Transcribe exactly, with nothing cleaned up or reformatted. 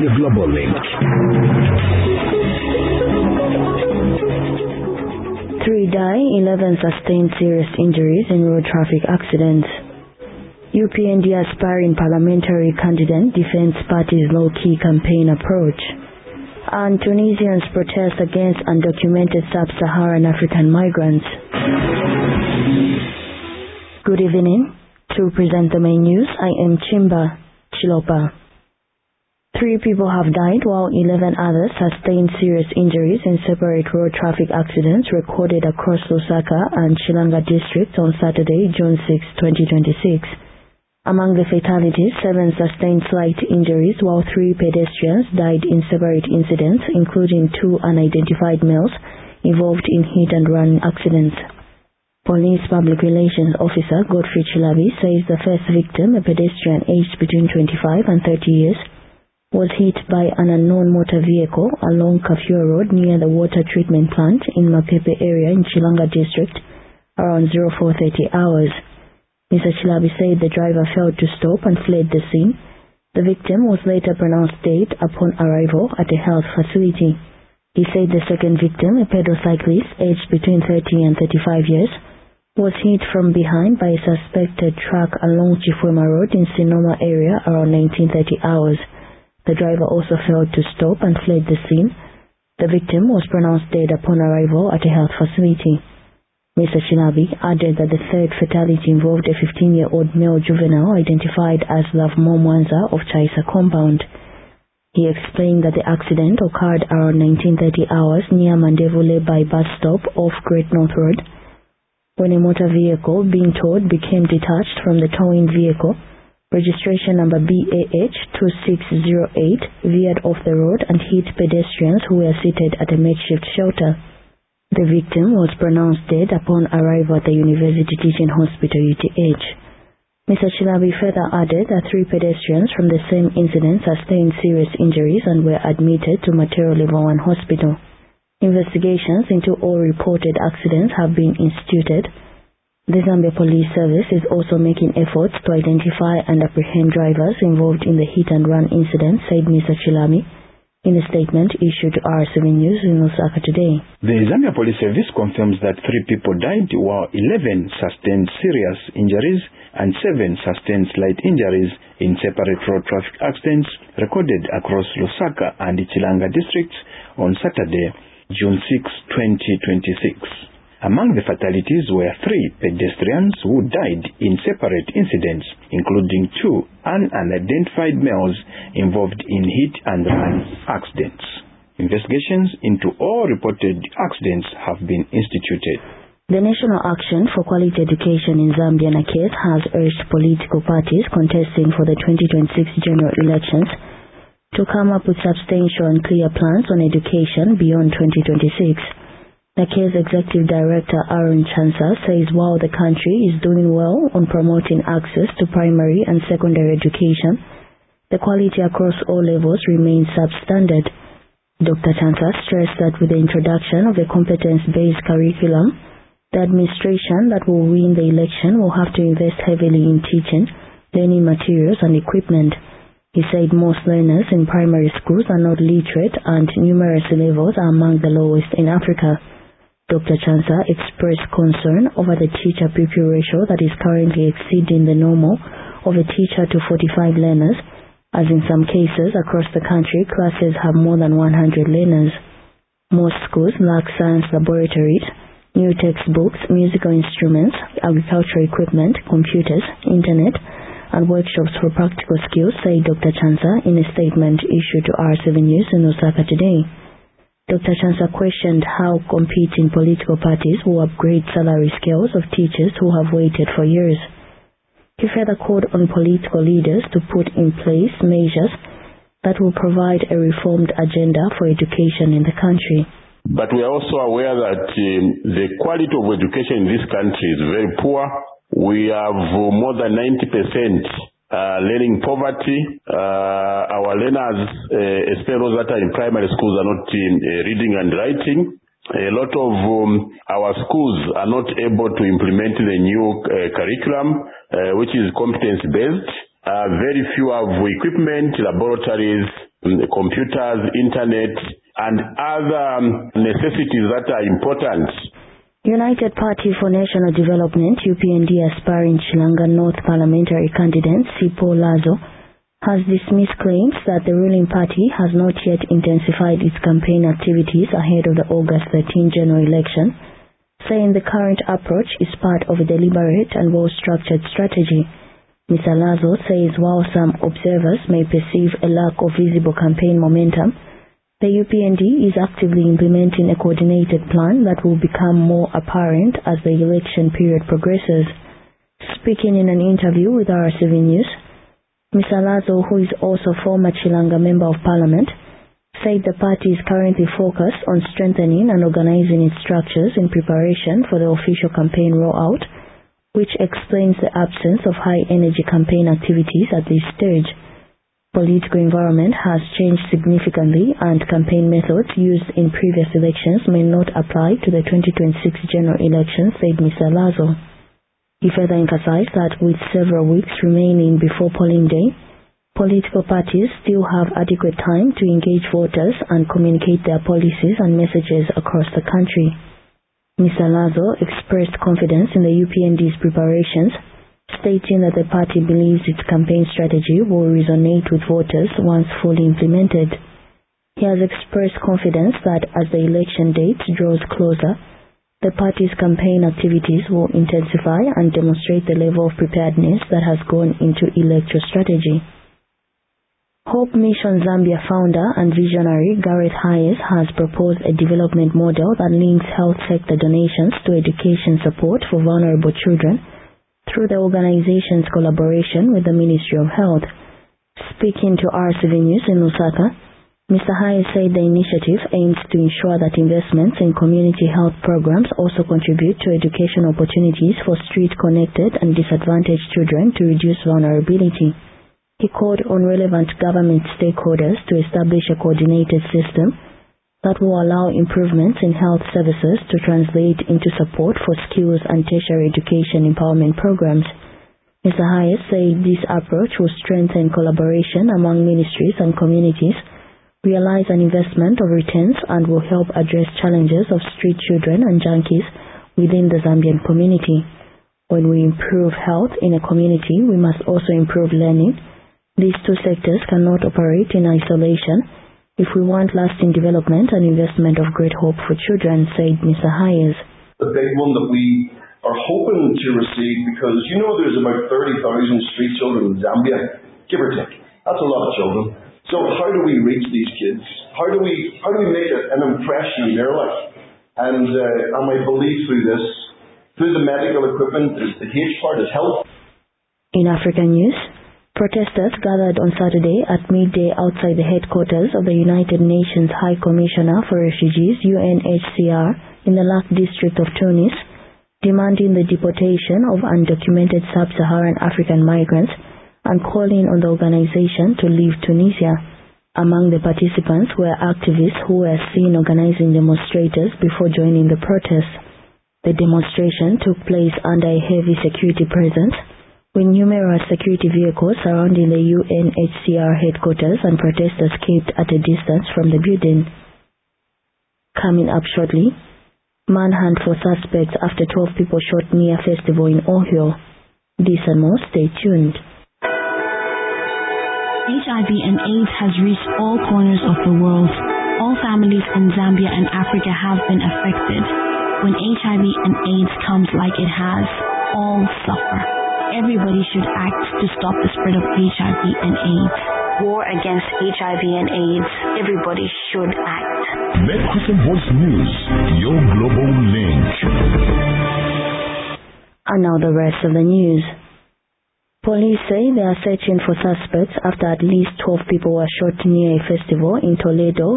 your global link. Three die, eleven sustain serious injuries in road traffic accidents. U P N D aspiring parliamentary candidate defends party's low-key campaign approach. And Tunisians protest against undocumented sub-Saharan African migrants. Good evening. To present the main news, I am Chimba Chilopa. Three people have died while eleven others sustained serious injuries in separate road traffic accidents recorded across Lusaka and Chilanga districts on Saturday, June sixth, twenty twenty-six. Among the fatalities, seven sustained slight injuries while three pedestrians died in separate incidents, including two unidentified males involved in hit-and-run accidents. Police Public Relations Officer Godfrey Chilabi says the first victim, a pedestrian aged between twenty-five and thirty years, was hit by an unknown motor vehicle along Kafua Road near the water treatment plant in Mapepe area in Chilanga district around four thirty hours. Mister Chilabi said the driver failed to stop and fled the scene. The victim was later pronounced dead upon arrival at a health facility. He said the second victim, a pedocyclist aged between thirty and thirty-five years, was hit from behind by a suspected truck along Chifwema Road in Sinoma area around nineteen thirty hours. The driver also failed to stop and fled the scene. The victim was pronounced dead upon arrival at a health facility. Mister Chilabi added that the third fatality involved a fifteen-year-old male juvenile identified as Love Momwanza of Chaisa compound. He explained that the accident occurred around nineteen thirty hours near Mandevule by bus stop off Great North Road, when a motor vehicle being towed became detached from the towing vehicle. Registration number B A H two six zero eight veered off the road and hit pedestrians who were seated at a makeshift shelter. The victim was pronounced dead upon arrival at the University Teaching Hospital U T H. Mister Chilabi further added that three pedestrians from the same incident sustained serious injuries and were admitted to Matero Level one Hospital. Investigations into all reported accidents have been instituted. The Zambia Police Service is also making efforts to identify and apprehend drivers involved in the hit-and-run incident, said Mister Chilabi in a statement issued to R seven News in Lusaka today. The Zambia Police Service confirms that three people died while eleven sustained serious injuries and seven sustained slight injuries in separate road traffic accidents recorded across Lusaka and Chilanga districts on Saturday, June sixth, twenty twenty-six. Among the fatalities were three pedestrians who died in separate incidents, including two unidentified males involved in hit-and-run accidents. Investigations into all reported accidents have been instituted. The National Action for Quality Education in Zambia (N A C E S) has urged political parties contesting for the twenty twenty-six general elections to come up with substantial and clear plans on education beyond twenty twenty-six. N A C E S Executive Director Aaron Chansa says while the country is doing well on promoting access to primary and secondary education, the quality across all levels remains substandard. Doctor Chansa stressed that with the introduction of a competence-based curriculum, the administration that will win the election will have to invest heavily in teaching, learning materials and equipment. He said most learners in primary schools are not literate and numeracy levels are among the lowest in Africa. Doctor Chansa expressed concern over the teacher-pupil ratio that is currently exceeding the normal of a teacher to forty-five learners, as in some cases across the country classes have more than one hundred learners. Most schools lack science laboratories, new textbooks, musical instruments, agricultural equipment, computers, internet, and workshops for practical skills, said Doctor Chansa in a statement issued to R seven News in Osaka today. Doctor Chansa questioned how competing political parties will upgrade salary scales of teachers who have waited for years. He further called on political leaders to put in place measures that will provide a reformed agenda for education in the country. But we are also aware that um, the quality of education in this country is very poor. We have uh, more than ninety percent uh, learning poverty. Uh, our learners, uh, especially those that are in primary schools, are not in, uh, reading and writing. A lot of um, our schools are not able to implement the new uh, curriculum, uh, which is competence-based. Uh, very few have equipment, laboratories, computers, internet, and other necessities that are important. United Party for National Development, U P N D aspiring Chilanga North parliamentary candidate Sipho Lazo has dismissed claims that the ruling party has not yet intensified its campaign activities ahead of the August thirteenth general election, saying the current approach is part of a deliberate and well-structured strategy. Mister Lazo says while some observers may perceive a lack of visible campaign momentum, the U P N D is actively implementing a coordinated plan that will become more apparent as the election period progresses. Speaking in an interview with R C V News, Mister Lazo, who is also former Chilanga Member of Parliament, said the party is currently focused on strengthening and organizing its structures in preparation for the official campaign rollout, which explains the absence of high-energy campaign activities at this stage. Political environment has changed significantly and campaign methods used in previous elections may not apply to the twenty twenty-six general elections, said Mister Lazo. He further emphasized that with several weeks remaining before polling day, political parties still have adequate time to engage voters and communicate their policies and messages across the country. Mister Lazo expressed confidence in the U P N D's preparations, stating that the party believes its campaign strategy will resonate with voters once fully implemented. He has expressed confidence that as the election date draws closer, the party's campaign activities will intensify and demonstrate the level of preparedness that has gone into electoral strategy. Hope Mission Zambia founder and visionary Gareth Hayes has proposed a development model that links health sector donations to education support for vulnerable children through the organization's collaboration with the Ministry of Health. Speaking to R C V News in Lusaka, Mister Hayes said the initiative aims to ensure that investments in community health programs also contribute to education opportunities for street-connected and disadvantaged children to reduce vulnerability. He called on relevant government stakeholders to establish a coordinated system that will allow improvements in health services to translate into support for skills and tertiary education empowerment programs. Mister Hayes said this approach will strengthen collaboration among ministries and communities, realize an investment of returns, and will help address challenges of street children and junkies within the Zambian community. When we improve health in a community, we must also improve learning. These two sectors cannot operate in isolation if we want lasting development and investment of great hope for children, said Mister Hayes. The big one that we are hoping to receive, because you know there's about thirty thousand street children in Zambia, give or take. That's a lot of children. So how do we reach these kids? How do we how do we make a, an impression in their life? And, uh, and I believe through this, through the medical equipment, there's the H part, is health. In African news, protesters gathered on Saturday at midday outside the headquarters of the United Nations High Commissioner for Refugees, U N H C R, in the Lak district of Tunis, demanding the deportation of undocumented sub-Saharan African migrants and calling on the organization to leave Tunisia. Among the participants were activists who were seen organizing demonstrators before joining the protest. The demonstration took place under a heavy security presence, with numerous security vehicles surrounding the U N H C R headquarters and protesters kept at a distance from the building. Coming up shortly, manhunt for suspects after twelve people shot near festival in Ohio. This and more, stay tuned. H I V and AIDS has reached all corners of the world. All families in Zambia and Africa have been affected. When H I V and AIDS comes like it has, all suffer. Everybody should act to stop the spread of H I V and AIDS. War against H I V and AIDS. Everybody should act. Make Christian Voice News your global link. And now the rest of the news. Police say they are searching for suspects after at least twelve people were shot near a festival in Toledo